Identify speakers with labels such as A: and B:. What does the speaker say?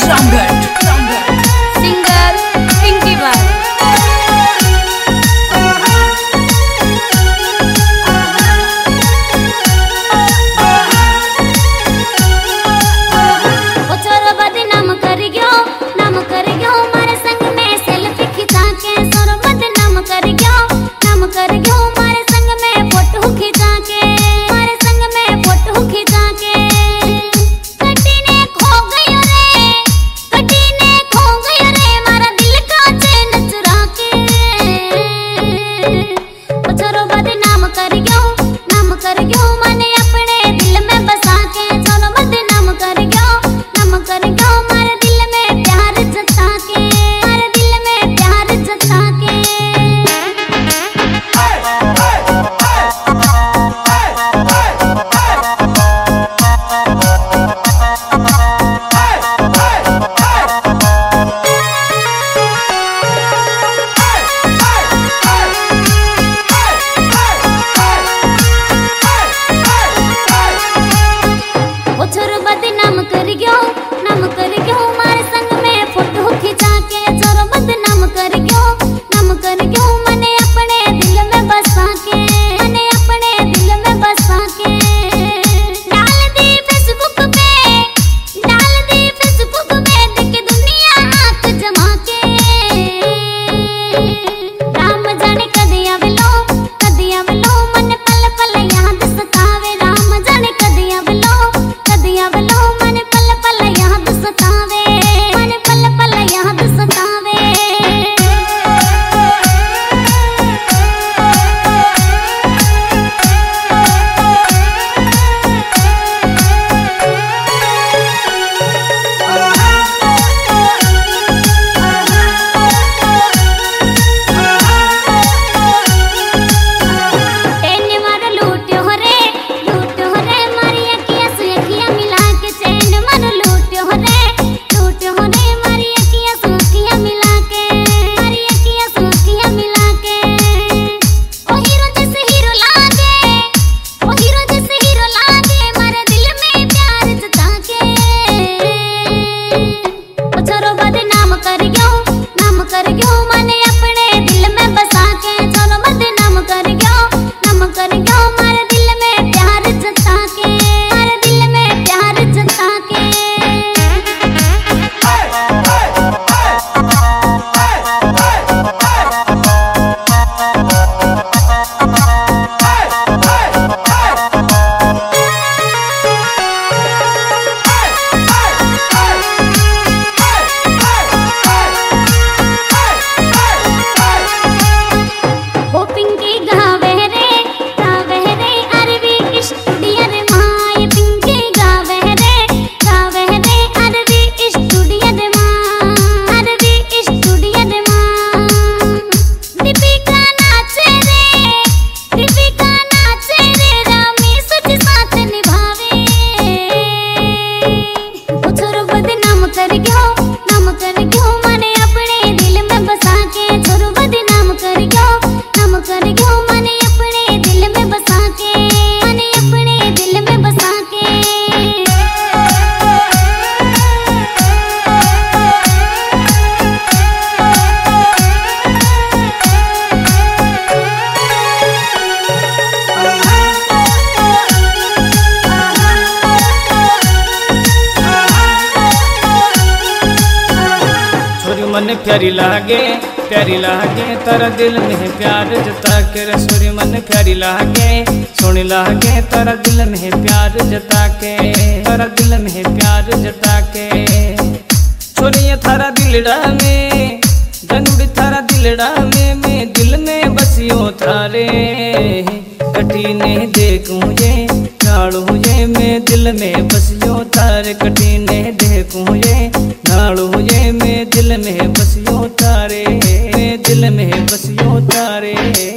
A: Singer Pinky बाल।
B: मन प्यारी लागे तारा दिल में प्यार जता के रसोरी मन प्यारी लागे सोनी लागे तारा दिल में प्यार जता के तारा दिल में प्यार जता के छोरिया थारा दिलड़ा में गंगुड़ी थारा दिलड़ा में मैं दिल में बसियो थारे कटीने देखूं ये नाड़ू ये मैं दिल में बसियो तारे कटीने देखूं ये नाड़ू ये मैं दिल में बसियो तारे मैं दिल में बसियो तारे।